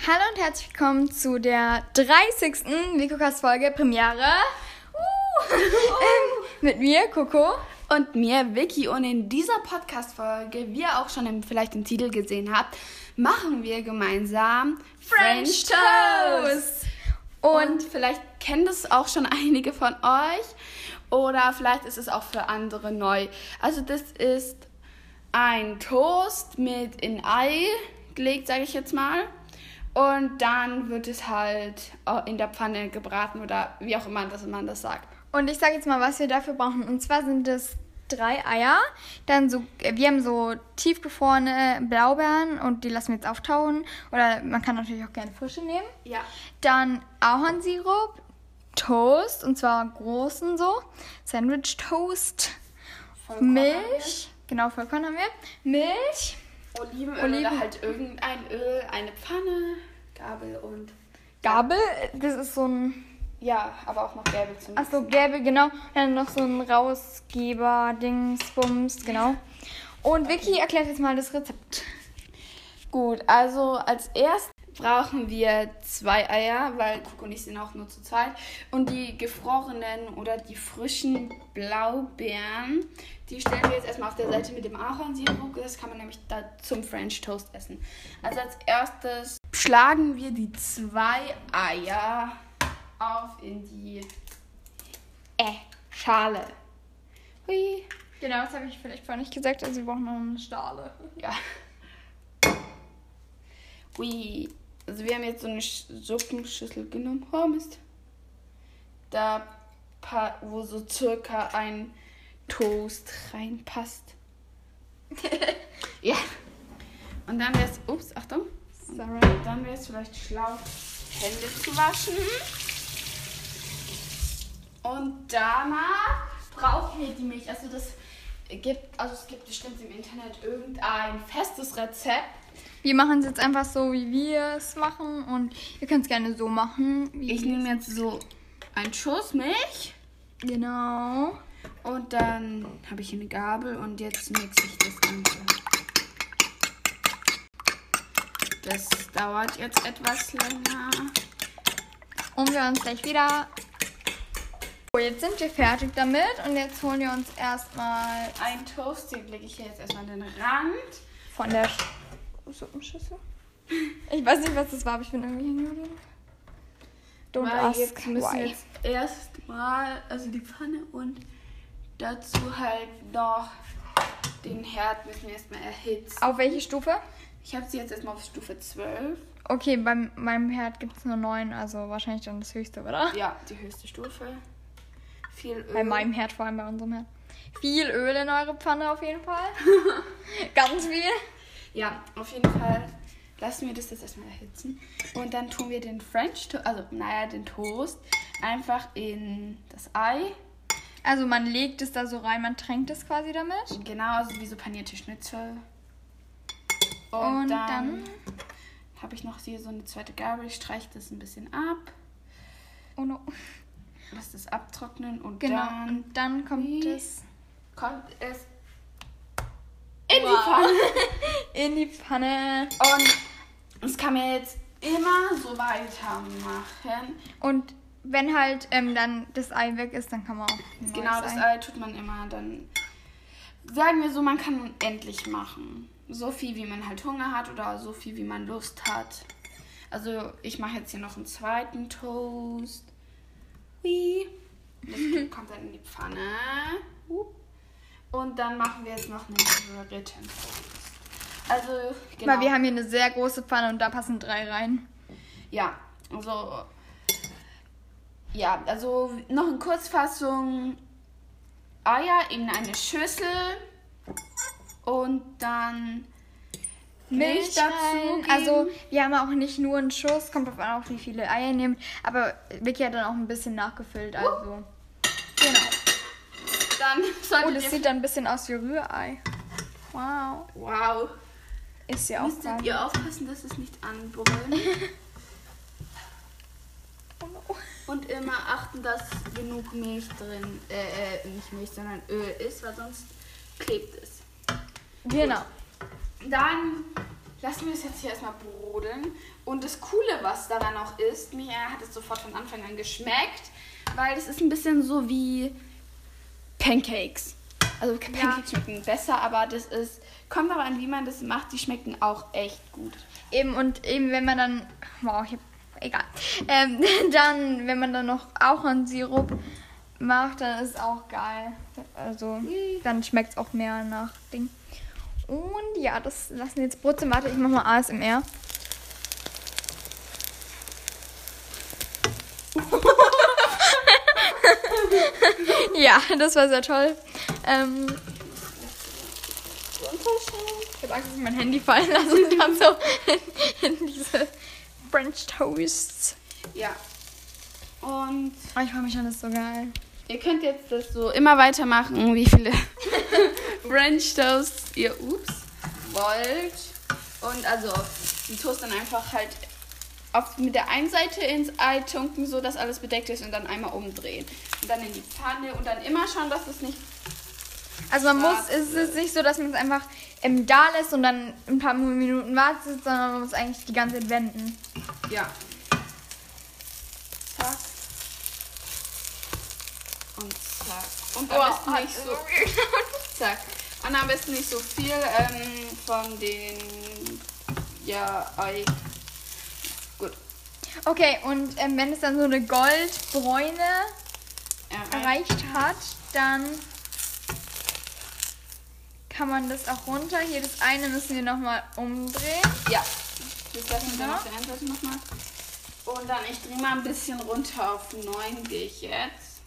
Hallo und herzlich willkommen zu der 30. Vikocast-Folge Premiere. Mit mir, Coco. Und mir, Vicky. Und in dieser Podcast-Folge, wie ihr auch schon vielleicht im Titel gesehen habt, machen wir gemeinsam French Toast. Und vielleicht kennen das auch schon einige von euch. Oder vielleicht ist es auch für andere neu. Also das ist ein Toast mit in Ei gelegt, sage ich jetzt mal. Und dann wird es halt in der Pfanne gebraten oder wie auch immer man das sagt. Und ich sage jetzt mal, was wir dafür brauchen. Und zwar sind es 3 Eier. Dann wir haben so tiefgefrorene Blaubeeren und die lassen wir jetzt auftauen. Oder man kann natürlich auch gerne frische nehmen. Ja. Dann Ahornsirup, Toast, und zwar großen so. Sandwich Toast. Vollkorn Milch. Genau, Vollkorn haben wir. Milch. Olivenöl oder halt irgendein Öl, eine Pfanne, Gabel und... Gabel, das ist so ein... Ja, aber auch noch Gäbel zum Mixen. Achso, Gäbel, genau. Dann noch so ein Rausgeber, Dingsbums, genau. Und Vicky erklärt jetzt mal das Rezept. Gut, also als erstes brauchen wir 2 Eier, weil Coco und ich sind auch nur zu zweit. Und die gefrorenen oder die frischen Blaubeeren, die stellen wir jetzt erstmal auf der Seite mit dem Ahornsirup. Das kann man nämlich da zum French Toast essen. Also als erstes schlagen wir die 2 Eier auf in die Schale. Hui. Genau, das habe ich vielleicht vorhin nicht gesagt. Also wir brauchen noch eine Schale. Ja. Hui. Also wir haben jetzt so eine Suppenschüssel genommen. Oh Mist. Da, wo so circa ein Toast reinpasst. Ja. Und dann wäre es, Achtung. Sorry. Dann wäre es vielleicht schlau, Hände zu waschen. Und danach brauchen wir die Milch. Also es gibt bestimmt im Internet irgendein festes Rezept. Wir machen es jetzt einfach so, wie wir es machen. Und ihr könnt es gerne so machen. Ich nehme jetzt so einen Schuss Milch. Genau. Und dann habe ich eine Gabel und jetzt mixe ich das Ganze. Das dauert jetzt etwas länger. Und wir uns gleich wieder. So, jetzt sind wir fertig damit. Und jetzt holen wir uns erstmal Ein Toast, den lege ich hier jetzt erstmal an den Rand. von der Suppenschüssel. Ich weiß nicht, was das war, aber ich bin irgendwie hängen geblieben. Don't Weil ask jetzt müssen wir why. jetzt erstmal, also die Pfanne und dazu halt noch den Herd müssen wir erstmal erhitzen. Auf welche Stufe? Ich habe sie jetzt erstmal auf Stufe 12. Okay, bei meinem Herd gibt es nur 9, also wahrscheinlich dann das höchste, oder? Ja, die höchste Stufe. Viel Öl. Bei meinem Herd, vor allem bei unserem Herd. Viel Öl in eure Pfanne auf jeden Fall. Ganz viel. Ja, auf jeden Fall lassen wir das jetzt erstmal erhitzen. Und dann tun wir den den Toast einfach in das Ei. Also man legt es da so rein, man tränkt es quasi damit. Genau, also wie so panierte Schnitzel. Und dann habe ich noch hier so eine zweite Gabel. Ich streiche das ein bisschen ab. Oh no. Lass das abtrocknen und Genau. Und dann kommt es in die Pfanne. in die Pfanne. Und das kann man jetzt immer so weitermachen. Und wenn halt dann das Ei weg ist, dann kann man auch ein Genau, neues das Ei tut man immer dann. Sagen wir so, man kann unendlich machen. So viel, wie man halt Hunger hat oder so viel, wie man Lust hat. Also ich mache jetzt hier noch einen zweiten Toast. Hui. Das kommt dann in die Pfanne. Und dann machen wir jetzt noch einen dritten Toast. Also, genau. Weil wir haben hier eine sehr große Pfanne und da passen 3 rein. Ja, also noch in Kurzfassung: Eier in eine Schüssel und dann Milch dazu rein. geben. Also wir haben auch nicht nur einen Schuss, kommt drauf an, auch wie viele Eier ihr nehmt. Aber Vicky hat dann auch ein bisschen nachgefüllt, also. Genau. Dann solltet das sieht dann ein bisschen aus wie Rührei. Wow. Wow. Ist ja auch Müsstet ihr aufpassen, dass es nicht anbrüllt. Oh no. Und immer achten, dass genug Milch drin, nicht Milch, sondern Öl ist, weil sonst klebt es. Genau. Dann lassen wir das jetzt hier erstmal brodeln. Und das Coole, was daran auch ist, mir hat es sofort von Anfang an geschmeckt, weil das ist ein bisschen so wie Pancakes. Also Pancakes schmecken besser, aber das kommt aber an, wie man das macht. Die schmecken auch echt gut. Eben, wenn man dann, egal. Dann, wenn man dann noch Ahornsirup macht, dann ist es auch geil. Also, dann schmeckt es auch mehr nach Ding. Und ja, das lassen wir jetzt brutzeln. Warte, ich mach mal ASMR. Ja, das war sehr toll. Ich habe Angst, dass ich mein Handy fallen lasse und dann so in diese French Toasts. Ja. Und ich freue mich schon, das ist so geil. Ihr könnt jetzt das so immer weitermachen, wie viele French Toasts ihr wollt. Und also die Toast dann einfach halt mit der einen Seite ins Ei tunken, so dass alles bedeckt ist und dann einmal umdrehen. Und dann in die Pfanne und dann immer schauen, dass es nicht... Also es ist nicht so, dass man es einfach da lässt und dann ein paar Minuten wartet, sondern man muss eigentlich die ganze Zeit wenden. Ja. Zack. Und zack. Und am besten nicht so... Zack. Und am besten nicht so viel von den... Ei. Gut. Okay, und wenn es dann so eine Goldbräune erreicht hat, dann kann man das auch runter. Hier das eine müssen wir nochmal umdrehen. Ja. Das lassen wir auf der einen Seite nochmal. Und dann, ich drehe mal ein bisschen runter auf 9 gehe ich jetzt.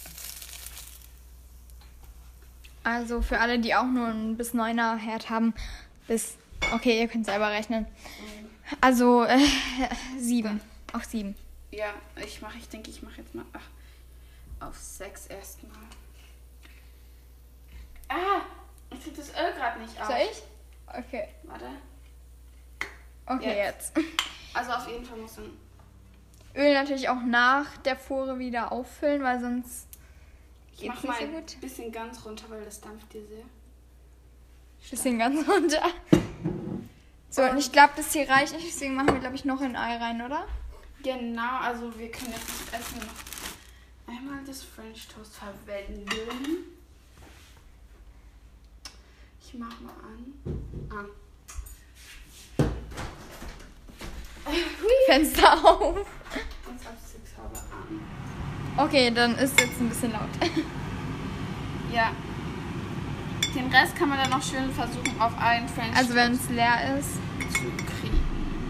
Also für alle, die auch nur ein bis 9er Herd haben, okay, ihr könnt selber rechnen. Also 7. Auf 7. Ja, ich denke, ich mache jetzt mal auf 6 erstmal. Ich krieg das Öl gerade nicht auf. Soll ich? Okay. Warte. Okay, jetzt. Also auf jeden Fall muss man Öl natürlich auch nach der Fuhre wieder auffüllen, weil sonst ich mach mal ein bisschen ganz runter, weil das dampft hier sehr. Bisschen ganz runter. So, und ich glaube, das hier reicht nicht, deswegen machen wir, glaube ich, noch ein Ei rein, oder? Genau, also wir können jetzt erstmal noch einmal das French Toast verwenden. Ich mach mal an. Fenster auf. Und Abzugshaube an. Okay, dann ist jetzt ein bisschen laut. Ja. Den Rest kann man dann noch schön versuchen auf einen French Toast. Also wenn es leer ist. Zu kriegen.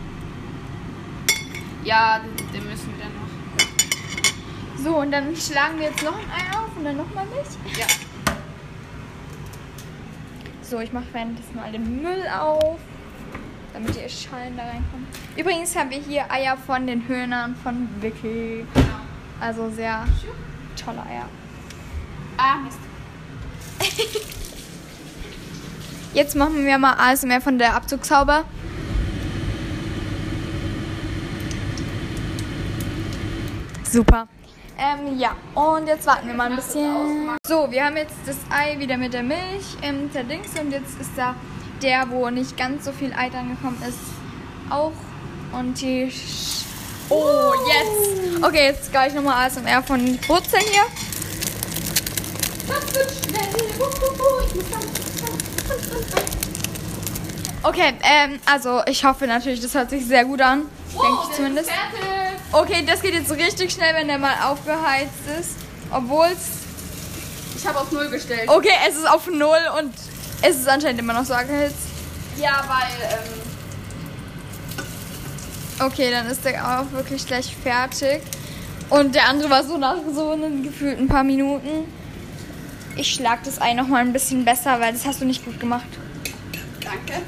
Ja, den müssen wir dann noch. So, und dann schlagen wir jetzt noch ein Ei auf und dann nochmal Milch. Ja. So, ich mache währenddessen mal den Müll auf, damit die Schalen da reinkommen. Übrigens haben wir hier Eier von den Hühnern von Vicky. Genau. Also sehr tolle Eier. Mist. Jetzt machen wir mal ASMR von der Abzugshaube. Super. Ja, und jetzt warten wir mal ein bisschen. So, wir haben jetzt das Ei wieder mit der Milch zerdingst und jetzt ist da der, wo nicht ganz so viel Ei dran gekommen ist, auch. Und die... jetzt! Okay, jetzt gleich nochmal ASMR von Brutzeln hier. Das wird schnell. Okay, also ich hoffe natürlich, das hört sich sehr gut an. Denke ich zumindest. Fertig. Okay, das geht jetzt richtig schnell, wenn der mal aufgeheizt ist. Obwohl es... Ich habe auf 0 gestellt. Okay, es ist auf 0 und es ist anscheinend immer noch so angeheizt. Ja, weil... Okay, dann ist der auch wirklich gleich fertig. Und der andere war so nach so einem gefühlt ein paar Minuten. Ich schlag das Ei nochmal ein bisschen besser, weil das hast du nicht gut gemacht. Danke.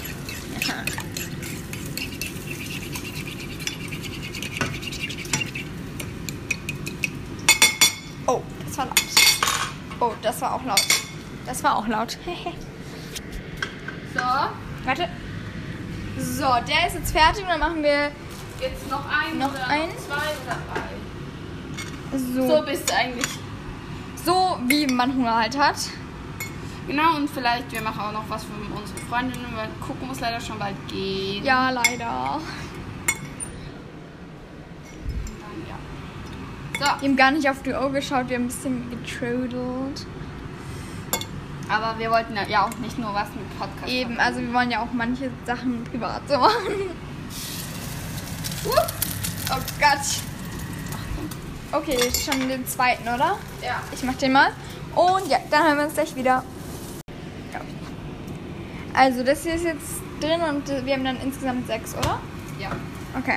Oh, das war laut. Oh, das war auch laut. Das war auch laut. So. Warte. So, der ist jetzt fertig und dann machen wir Jetzt noch ein noch oder ein. noch 2 oder 3. So bist du eigentlich. So wie man Hunger halt hat. Genau, und vielleicht, wir machen auch noch was für unsere Freundinnen, weil gucken muss leider schon bald gehen. Ja, leider. Und dann, ja. Wir haben gar nicht auf die Uhr geschaut, wir haben ein bisschen getrödelt. Aber wir wollten ja auch nicht nur was mit Podcast Eben, machen. also wir wollen ja auch manche Sachen privat so machen. Oh Gott. Okay, schon den zweiten, oder? Ja. Ich mach den mal. Und ja, dann hören wir uns gleich wieder. Also das hier ist jetzt drin und wir haben dann insgesamt 6, oder? Ja. Okay.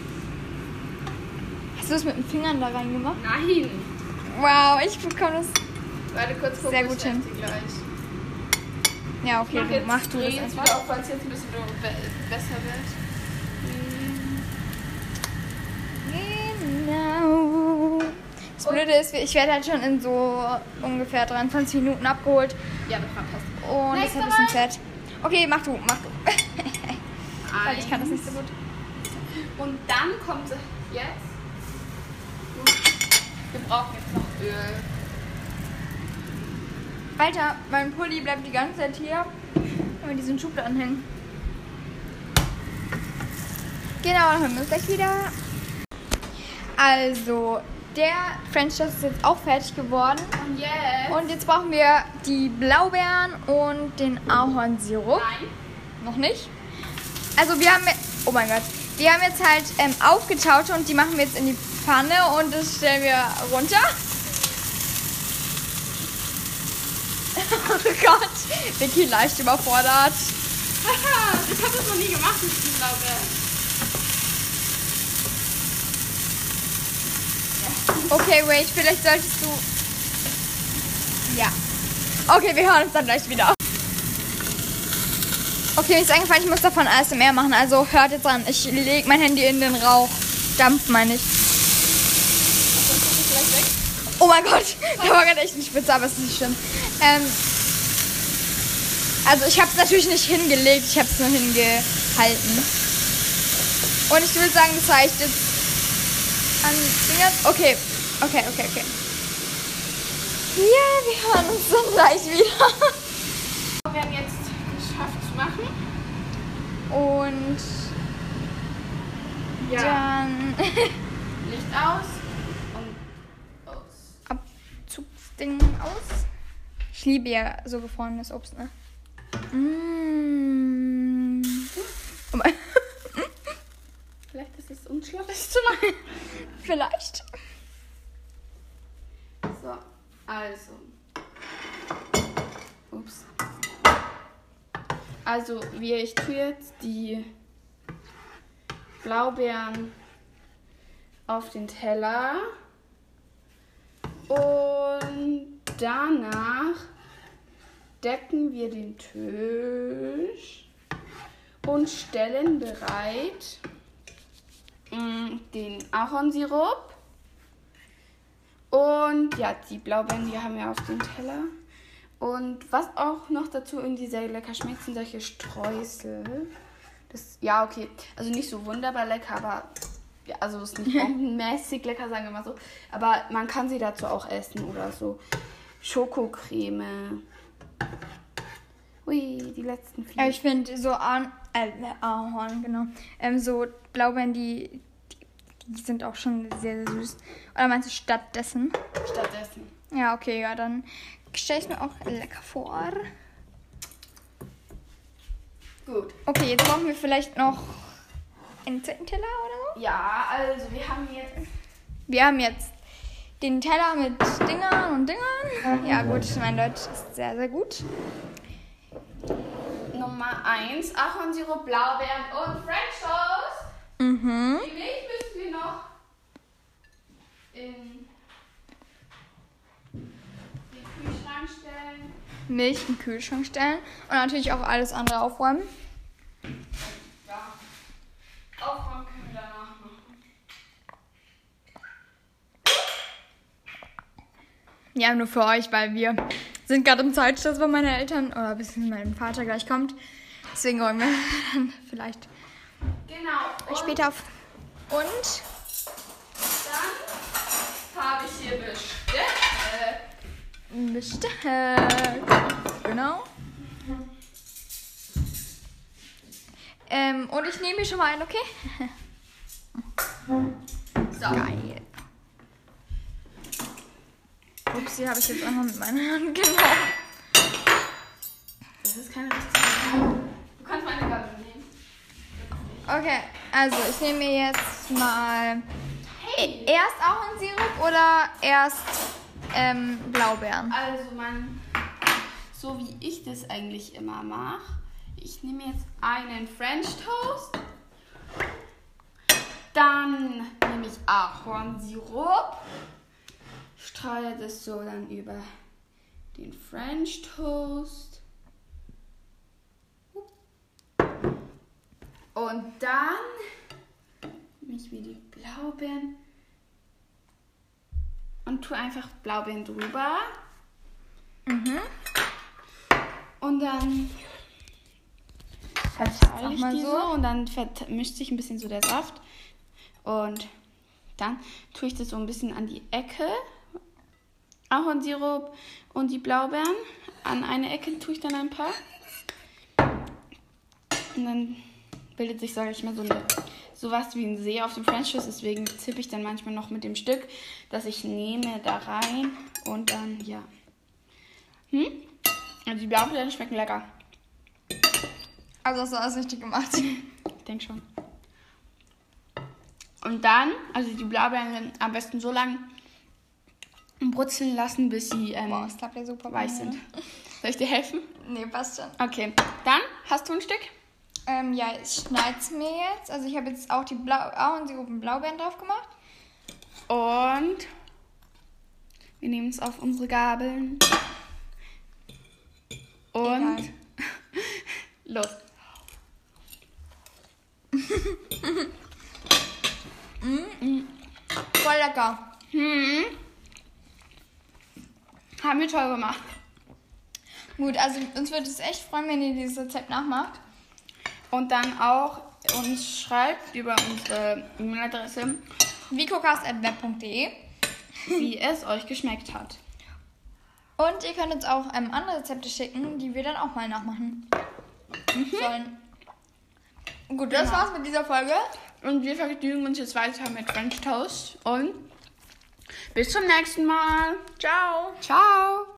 Hast du das mit den Fingern da reingemacht? Nein. Wow, ich bekomme das. Warte kurz, Sehr gut hin. Gleich. Ja, okay, mach du das jetzt einfach. wieder auf, weil es jetzt ein bisschen besser wird. Genau. Das Blöde ist, ich werde halt schon in so ungefähr 23 Minuten abgeholt. Ja, das war passt. Und das ist ein bisschen fett. Okay, mach du. Weil ich kann das nicht so gut. Und dann kommt jetzt. Wir brauchen jetzt noch Öl. Alter, mein Pulli bleibt die ganze Zeit hier, wenn wir diesen Schubladen hängen. Genau, dann hören wir uns gleich wieder. Also, der French Toast ist jetzt auch fertig geworden. Und jetzt brauchen wir die Blaubeeren und den Ahornsirup. Nein. Noch nicht. Also wir haben, oh mein Gott, wir haben jetzt halt aufgetaut und die machen wir jetzt in die Pfanne und das stellen wir runter. Oh Gott, Vicky leicht überfordert. Haha, ich habe das noch nie gemacht mit den Blaubeeren. Okay, wait, vielleicht solltest du... Ja. Okay, wir hören uns dann gleich wieder. Okay, mir ist eingefallen, ich muss davon ASMR machen, also hört jetzt an. Ich lege mein Handy in den Rauch. Dampf, meine ich. Oh mein Gott, da war gerade echt ein Spitze, aber es ist nicht schlimm. Also ich habe es natürlich nicht hingelegt, ich habe es nur hingehalten. Und ich würde sagen, das reicht jetzt an Dingern. Okay. Ja, wir hören uns dann gleich wieder. Wir haben jetzt geschafft zu machen. Und Ja. dann Licht aus und aus. Abzugsding aus. Ich liebe ja so gefrorenes Obst, ne? Oh mein. Vielleicht ist es unschlau, das zu machen. Vielleicht. So, also. Ups. Also, ich tue jetzt die Blaubeeren auf den Teller. Und danach decken wir den Tisch und stellen bereit den Ahornsirup. Und ja, die Blaubeeren, die haben wir auf dem Teller. Und was auch noch dazu irgendwie sehr lecker schmeckt, sind solche Streusel. Das, ja, okay. Also nicht so wunderbar lecker, aber ja, also ist nicht bombenmäßig lecker, sagen wir mal so. Aber man kann sie dazu auch essen oder so. Schokocreme. Ui, die letzten 4. Ja, ich finde so Ahorn, genau. So Blaubeeren, die sind auch schon sehr, sehr süß. Oder meinst du stattdessen? Stattdessen. Ja, okay, ja, dann stelle ich mir auch lecker vor. Gut. Okay, jetzt brauchen wir vielleicht noch einen zweiten Teller oder so. Ja, also Wir haben jetzt den Teller mit Dingern und Dingern. Ja gut, mein Deutsch ist sehr, sehr gut. Nummer 1, Ahornsirup, Blaubeeren und French Toast. Mhm. Die Milch müssen wir noch in den Kühlschrank stellen. Milch in den Kühlschrank stellen und natürlich auch alles andere aufräumen. Ja, aufräumen können wir danach machen. Ja, nur für euch, weil wir sind gerade im Zeitstress bei meinen Eltern oder bis mein Vater gleich kommt. Deswegen räumen wir dann vielleicht Genau. Und später auf. Und dann habe ich hier Besteck. Besteck. Genau. Und ich nehme mir schon mal ein, okay? So. Geil. Upsi, habe ich jetzt einfach mit meiner Hand genommen. Das ist keine richtige. Du kannst meine Gabel nehmen. Okay, also ich nehme mir jetzt mal Hey. erst Ahornsirup oder erst Blaubeeren? Also so wie ich das eigentlich immer mache. Ich nehme jetzt einen French Toast. Dann nehme ich Ahornsirup. Streue das so dann über den French Toast. Und dann nehme ich mir die Blaubeeren und tue einfach Blaubeeren drüber. Und dann verteile ich mal die so. so und dann mischt sich ein bisschen so der Saft. Und dann tue ich das so ein bisschen an die Ecke. Ahornsirup und die Blaubeeren. An eine Ecke tue ich dann ein paar. Und dann bildet sich, sage ich mal, sowas wie ein See auf dem French Toast. Deswegen zippe ich dann manchmal noch mit dem Stück, das ich nehme, da rein. Und dann, ja. Also die Blaubeeren schmecken lecker. Also hast du alles richtig gemacht. Ich denke schon. Und dann, also die Blaubeeren am besten so lange brutzeln lassen, bis sie Boah, das klappt ja super. weich sind. Soll ich dir helfen? Nee, passt schon. Okay, dann hast du ein Stück. Ja, ich schneide es mir jetzt. Also ich habe jetzt auch die Ahornsirup und Blaubeeren drauf gemacht. Und wir nehmen es auf unsere Gabeln. Und Egal. los. Voll lecker. Haben wir toll gemacht. Gut, also uns würde es echt freuen, wenn ihr dieses Rezept nachmacht. Und dann auch uns schreibt über unsere E-Mail-Adresse, vicocast@web.de. wie es euch geschmeckt hat. Und ihr könnt uns auch andere Rezepte schicken, die wir dann auch mal nachmachen sollen. Gut, das Genau. war's mit dieser Folge. Und wir vergnügen uns jetzt weiter mit French Toast. Und bis zum nächsten Mal. Ciao. Ciao.